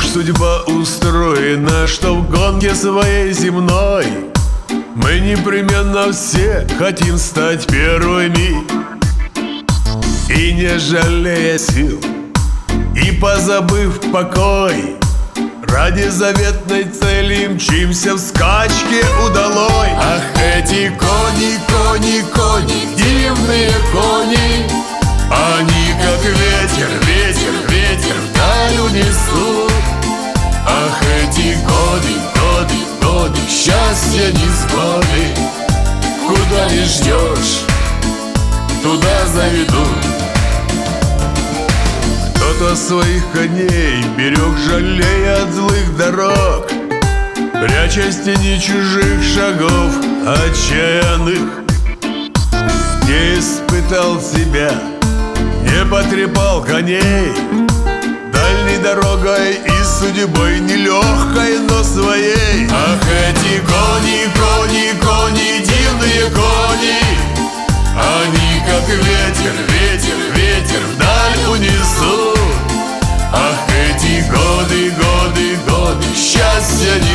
судьба устроена, что в гонке своей земной мы непременно все хотим стать первыми. И не жалея сил, и позабыв покой, ради заветной цели мчимся в скачке удалой. Ах, эти кони, кони, кони, дивные кони, они как ветер, ветер, ветер вдаль унесут. Ах, эти годы, годы, годы, счастья несгоды, куда не ждешь, туда заведут. Кто-то своих коней берег, жалея от злых дорог, прячась в тени чужих шагов отчаянных. Не испытал себя, не потрепал коней дальней дорогой и судьбой нелегкой, но своей. Ах, эти кони, кони, кони, дивные кони, они как ветер, ветер, ветер вдаль унесут. Ах, эти годы, годы, годы, счастья